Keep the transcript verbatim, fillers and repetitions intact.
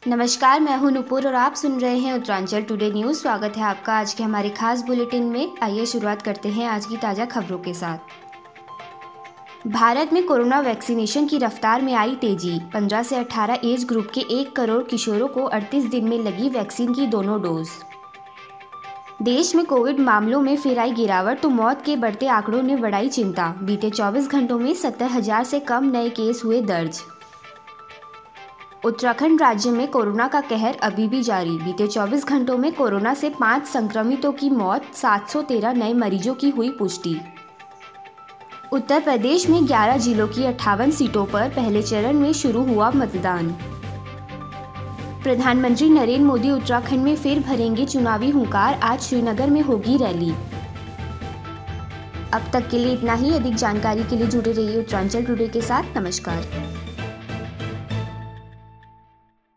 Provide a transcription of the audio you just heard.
नमस्कार, मैं हूं नुपुर और आप सुन रहे हैं उत्तरांचल टुडे न्यूज़। स्वागत है आपका आज के हमारे खास बुलेटिन में। आइए शुरुआत करते हैं आज की ताज़ा खबरों के साथ। भारत में कोरोना वैक्सीनेशन की रफ्तार में आई तेजी। पंद्रह से अठारह एज ग्रुप के एक करोड़ किशोरों को अड़तीस दिन में लगी वैक्सीन की दोनों डोज। देश में कोविड मामलों में फिर आई गिरावट तो मौत के बढ़ते आंकड़ों ने बढ़ाई चिंता। बीते चौबीस घंटों में सत्तर हजार से कम नए केस हुए दर्ज। उत्तराखंड राज्य में कोरोना का कहर अभी भी जारी। बीते चौबीस घंटों में कोरोना से पाँच संक्रमितों की मौत, सात सौ तेरह नए मरीजों की हुई पुष्टि। उत्तर प्रदेश में ग्यारह जिलों की अट्ठावन सीटों पर पहले चरण में शुरू हुआ मतदान। प्रधानमंत्री नरेंद्र मोदी उत्तराखंड में फिर भरेंगे चुनावी हुंकार। आज श्रीनगर में होगी रैली। अब तक के लिए इतना ही। अधिक जानकारी के लिए जुड़े रहिए उत्तरांचल टुडे के साथ। नमस्कार।